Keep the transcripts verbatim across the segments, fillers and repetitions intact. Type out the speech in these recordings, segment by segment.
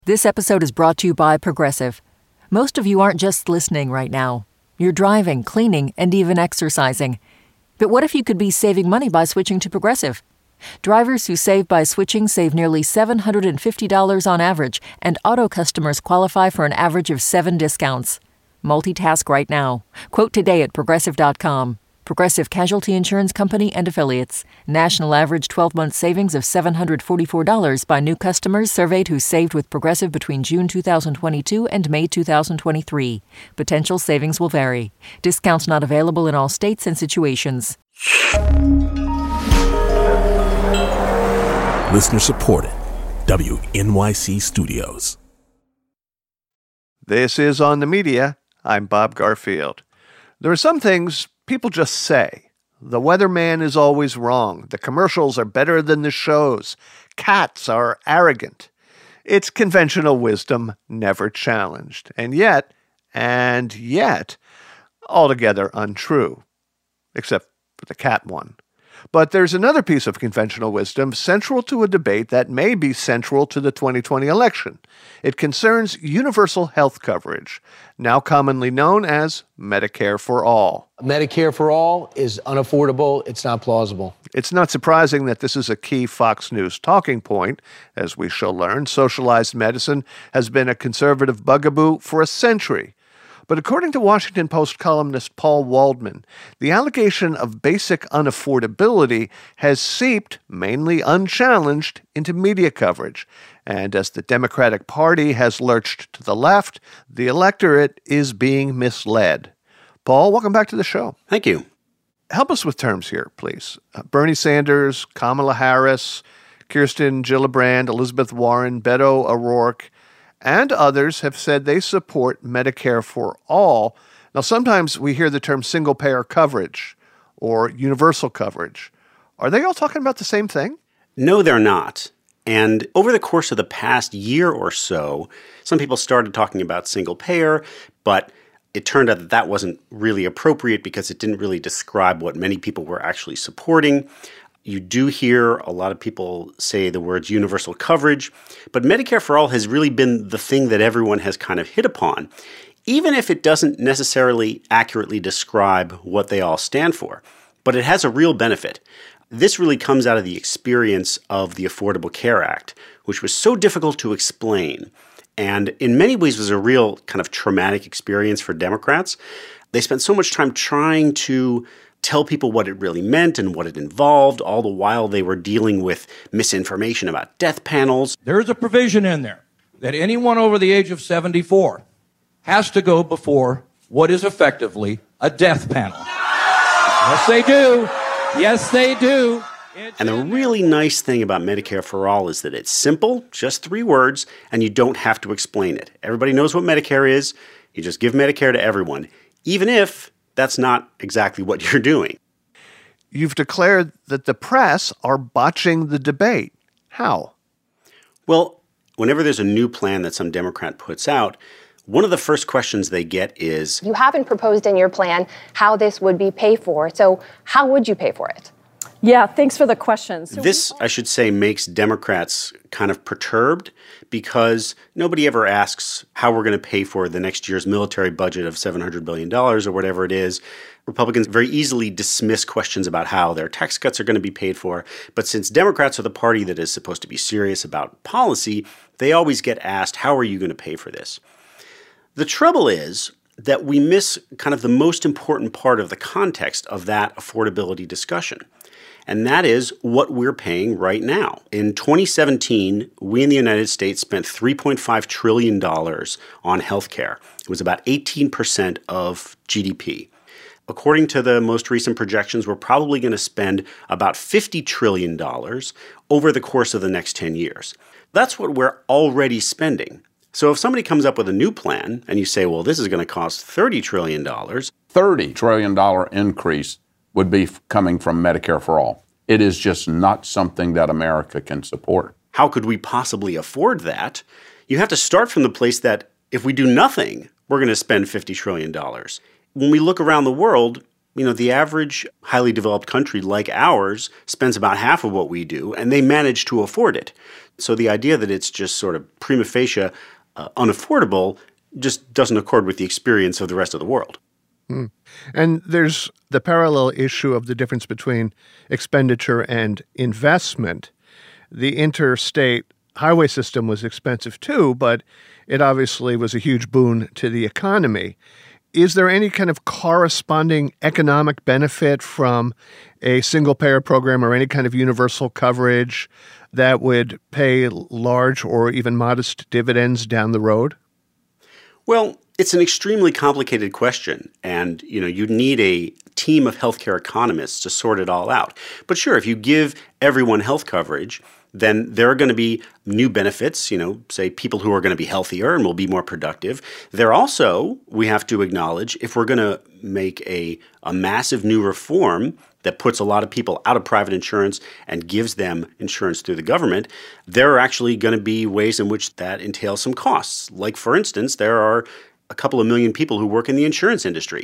This episode is brought to you by Progressive. Most of you aren't just listening right now. You're driving, cleaning, and even exercising. But what if you could be saving money by switching to Progressive? Drivers who save by switching save nearly seven hundred fifty dollars on average, and auto customers qualify for an average of seven discounts. Multitask right now. Quote today at Progressive dot com. Progressive Casualty Insurance Company and Affiliates. National average twelve-month savings of seven hundred forty-four dollars by new customers surveyed who saved with Progressive between June two thousand twenty-two and May two thousand twenty-three. Potential savings will vary. Discounts not available in all states and situations. Listener supported. W N Y C Studios. This is On the Media. I'm Bob Garfield. There are some things people just say. The weatherman is always wrong. The commercials are better than the shows. Cats are arrogant. It's conventional wisdom, never challenged. And yet, and yet, altogether untrue. Except for the cat one. But there's another piece of conventional wisdom central to a debate that may be central to the twenty twenty election. It concerns universal health coverage, now commonly known as Medicare for All. Medicare for All is unaffordable. It's not plausible. It's not surprising that this is a key Fox News talking point. As we shall learn, socialized medicine has been a conservative bugaboo for a century. But according to Washington Post columnist Paul Waldman, the allegation of basic unaffordability has seeped, mainly unchallenged, into media coverage. And as the Democratic Party has lurched to the left, the electorate is being misled. Paul, welcome back to the show. Thank you. Help us with terms here, please. Uh, Bernie Sanders, Kamala Harris, Kirsten Gillibrand, Elizabeth Warren, Beto O'Rourke, and others have said they support Medicare for All. Now, sometimes we hear the term single-payer coverage or universal coverage. Are they all talking about the same thing? No, they're not. And over the course of the past year or so, some people started talking about single-payer, but it turned out that that wasn't really appropriate because it didn't really describe what many people were actually supporting. You do hear a lot of people say the words universal coverage, but Medicare for All has really been the thing that everyone has kind of hit upon, even if it doesn't necessarily accurately describe what they all stand for. But it has a real benefit. This really comes out of the experience of the Affordable Care Act, which was so difficult to explain, and in many ways was a real kind of traumatic experience for Democrats. They spent so much time trying to tell people what it really meant and what it involved, all the while they were dealing with misinformation about death panels. There's a provision in there that anyone over the age of seventy-four has to go before what is effectively a death panel. Yes, they do. Yes, they do. It's and the really nice thing about Medicare for All is that it's simple, just three words, and you don't have to explain it. Everybody knows what Medicare is. You just give Medicare to everyone, even if that's not exactly what you're doing. You've declared that the press are botching the debate. How? Well, whenever there's a new plan that some Democrat puts out, one of the first questions they get is, you haven't proposed in your plan how this would be paid for, so how would you pay for it? Yeah, thanks for the question. So this, I should say, makes Democrats kind of perturbed because nobody ever asks how we're going to pay for the next year's military budget of seven hundred billion dollars or whatever it is. Republicans very easily dismiss questions about how their tax cuts are going to be paid for. But since Democrats are the party that is supposed to be serious about policy, they always get asked, how are you going to pay for this? The trouble is that we miss kind of the most important part of the context of that affordability discussion. And that is what we're paying right now. In twenty seventeen, we in the United States spent three point five trillion dollars on healthcare. It was about eighteen percent of G D P. According to the most recent projections, we're probably going to spend about fifty trillion dollars over the course of the next ten years. That's what we're already spending. So if somebody comes up with a new plan and you say, well, this is going to cost thirty trillion dollars. thirty trillion dollars increase would be coming from Medicare for All. It is just not something that America can support. How could we possibly afford that? You have to start from the place that if we do nothing, we're going to spend fifty trillion dollars. When we look around the world, You know, the average highly developed country like ours spends about half of what we do, and they manage to afford it. So the idea that it's just sort of prima facie uh, unaffordable just doesn't accord with the experience of the rest of the world. Hmm. And there's the parallel issue of the difference between expenditure and investment. The interstate highway system was expensive too, but it obviously was a huge boon to the economy. Is there any kind of corresponding economic benefit from a single-payer program or any kind of universal coverage that would pay large or even modest dividends down the road? Well, it's an extremely complicated question, and you know you need a team of healthcare economists to sort it all out. But sure, if you give everyone health coverage, then there are going to be new benefits, you know, say people who are going to be healthier and will be more productive. There also, we have to acknowledge, if we're going to make a, a massive new reform that puts a lot of people out of private insurance and gives them insurance through the government, there are actually going to be ways in which that entails some costs. Like, for instance, there are a couple of million people who work in the insurance industry.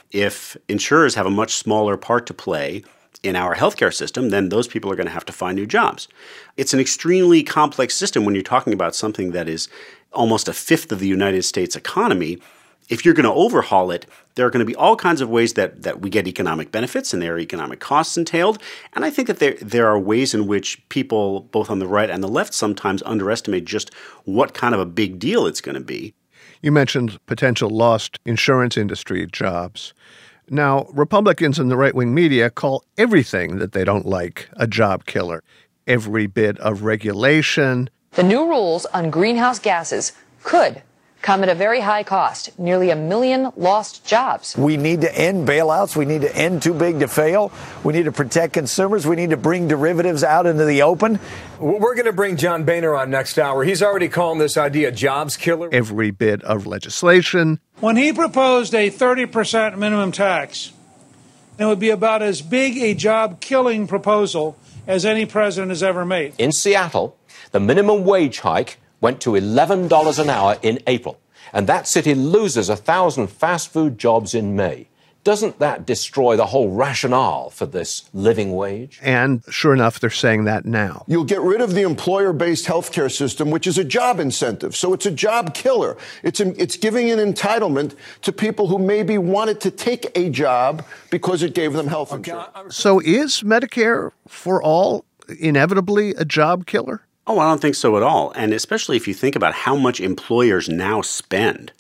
If insurers have a much smaller part to play in our healthcare system, then those people are going to have to find new jobs. It's an extremely complex system when you're talking about something that is almost a fifth of the United States economy. If you're going to overhaul it, there are going to be all kinds of ways that, that we get economic benefits and there are economic costs entailed. And I think that there, there are ways in which people, both on the right and the left, sometimes underestimate just what kind of a big deal it's going to be. You mentioned potential lost insurance industry jobs. Now, Republicans and the right-wing media call everything that they don't like a job killer. Every bit of regulation. The new rules on greenhouse gases could come at a very high cost, nearly a million lost jobs. We need to end bailouts. We need to end too big to fail. We need to protect consumers. We need to bring derivatives out into the open. We're going to bring John Boehner on next hour. He's already calling this idea jobs killer. Every bit of legislation. When he proposed a thirty percent minimum tax, it would be about as big a job-killing proposal as any president has ever made. In Seattle, the minimum wage hike went to eleven dollars an hour in April, and that city loses one thousand fast food jobs in May. Doesn't that destroy the whole rationale for this living wage? And sure enough, they're saying that now. You'll get rid of the employer-based healthcare system, which is a job incentive. So it's a job killer. It's, a, it's giving an entitlement to people who maybe wanted to take a job because it gave them health insurance. So is Medicare for all inevitably a job killer? Oh, I don't think so at all. And especially if you think about how much employers now spend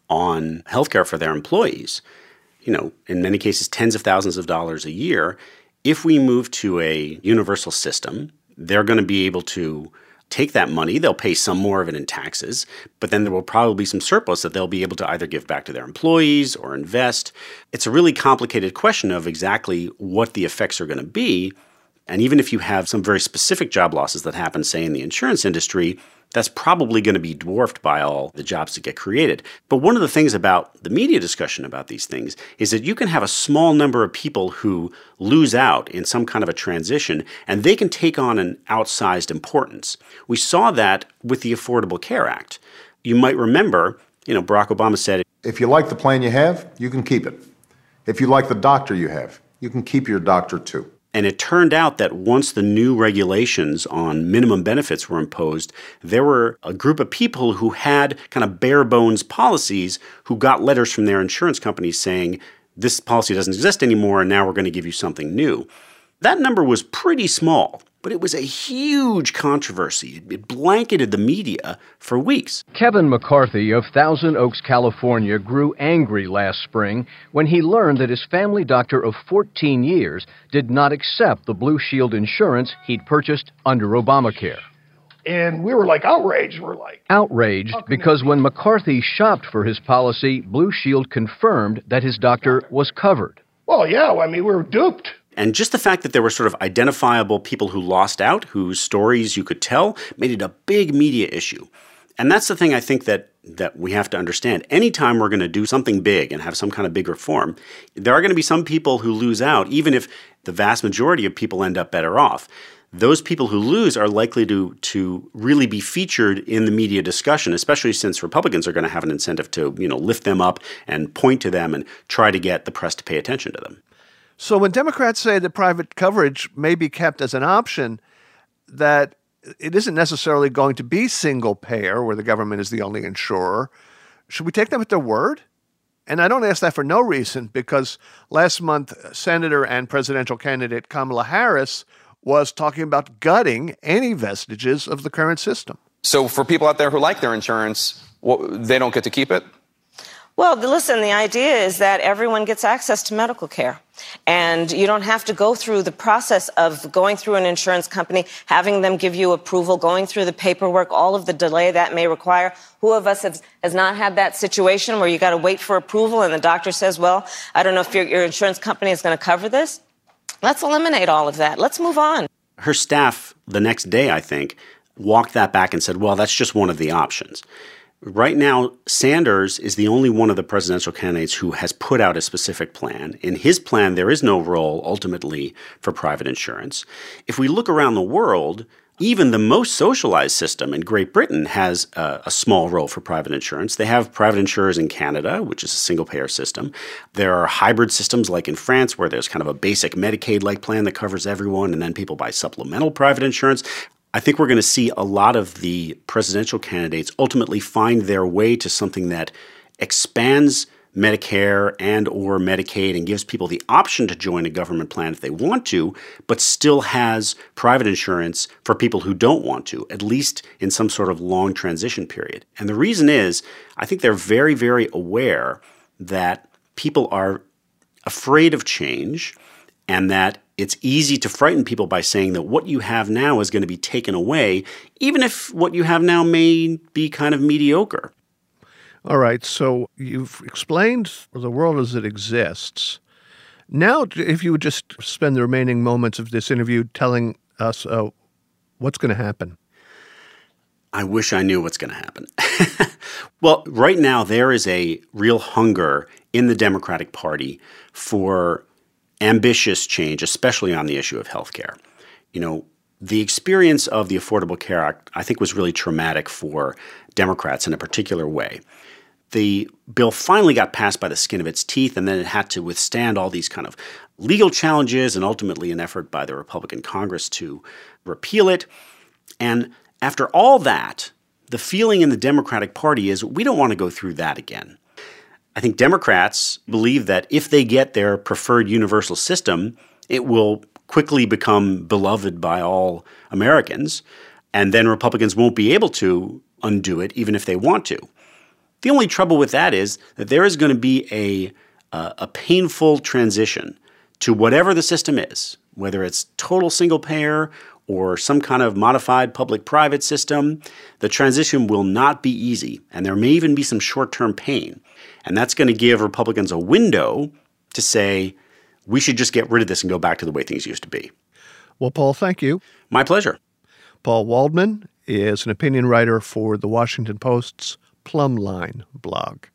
on healthcare for their employees, you know, in many cases, tens of thousands of dollars a year. If we move to a universal system, they're going to be able to take that money. They'll pay some more of it in taxes, but then there will probably be some surplus that they'll be able to either give back to their employees or invest. It's a really complicated question of exactly what the effects are going to be. And even if you have some very specific job losses that happen, say, in the insurance industry, that's probably going to be dwarfed by all the jobs that get created. But one of the things about the media discussion about these things is that you can have a small number of people who lose out in some kind of a transition, and they can take on an outsized importance. We saw that with the Affordable Care Act. You might remember, you know, Barack Obama said, if you like the plan you have, you can keep it. If you like the doctor you have, you can keep your doctor too. And it turned out that once the new regulations on minimum benefits were imposed, there were a group of people who had kind of bare bones policies who got letters from their insurance companies saying, this policy doesn't exist anymore and now we're going to give you something new. That number was pretty small, but it was a huge controversy. It blanketed the media for weeks. Kevin McCarthy of Thousand Oaks, California, grew angry last spring when he learned that his family doctor of fourteen years did not accept the Blue Shield insurance he'd purchased under Obamacare. And we were like outraged. We're like outraged because when McCarthy shopped for his policy, Blue Shield confirmed that his doctor was covered. Well, yeah, I mean, we were duped. And just the fact that there were sort of identifiable people who lost out, whose stories you could tell, made it a big media issue. And that's the thing I think that that we have to understand. Anytime we're going to do something big and have some kind of big reform, there are going to be some people who lose out, even if the vast majority of people end up better off. Those people who lose are likely to to really be featured in the media discussion, especially since Republicans are going to have an incentive to, you know, lift them up and point to them and try to get the press to pay attention to them. So when Democrats say that private coverage may be kept as an option, that it isn't necessarily going to be single payer where the government is the only insurer, should we take them at their word? And I don't ask that for no reason, because last month, Senator and presidential candidate Kamala Harris was talking about gutting any vestiges of the current system. So for people out there who like their insurance, well, they don't get to keep it? Well, listen, the idea is that everyone gets access to medical care. And you don't have to go through the process of going through an insurance company, having them give you approval, going through the paperwork, all of the delay that may require. Who of us has, has not had that situation where you got to wait for approval and the doctor says, well, I don't know if your, your insurance company is going to cover this? Let's eliminate all of that. Let's move on. Her staff, the next day, I think, walked that back and said, well, that's just one of the options. Right now, Sanders is the only one of the presidential candidates who has put out a specific plan. In his plan, there is no role, ultimately, for private insurance. If we look around the world, even the most socialized system in Great Britain has a, a small role for private insurance. They have private insurers in Canada, which is a single-payer system. There are hybrid systems like in France where there's kind of a basic Medicaid-like plan that covers everyone, and then people buy supplemental private insurance. I think we're going to see a lot of the presidential candidates ultimately find their way to something that expands Medicare and or Medicaid and gives people the option to join a government plan if they want to, but still has private insurance for people who don't want to, at least in some sort of long transition period. And the reason is, I think they're very, very aware that people are afraid of change and that it's easy to frighten people by saying that what you have now is going to be taken away, even if what you have now may be kind of mediocre. All right, so you've explained the world as it exists. Now, if you would just spend the remaining moments of this interview telling us uh, what's going to happen. I wish I knew what's going to happen. Well, right now there is a real hunger in the Democratic Party for ambitious change, especially on the issue of health care. You know, the experience of the Affordable Care Act, I think, was really traumatic for Democrats in a particular way. The bill finally got passed by the skin of its teeth, and then it had to withstand all these kind of legal challenges and ultimately an effort by the Republican Congress to repeal it. And after all that, the feeling in the Democratic Party is we don't want to go through that again. I think Democrats believe that if they get their preferred universal system, it will quickly become beloved by all Americans, and then Republicans won't be able to undo it even if they want to. The only trouble with that is that there is going to be a, uh, a painful transition to whatever the system is, whether it's total single payer or some kind of modified public-private system. The transition will not be easy, and there may even be some short-term pain. And that's going to give Republicans a window to say, we should just get rid of this and go back to the way things used to be. Well, Paul, thank you. My pleasure. Paul Waldman is an opinion writer for the Washington Post's Plumb Line blog.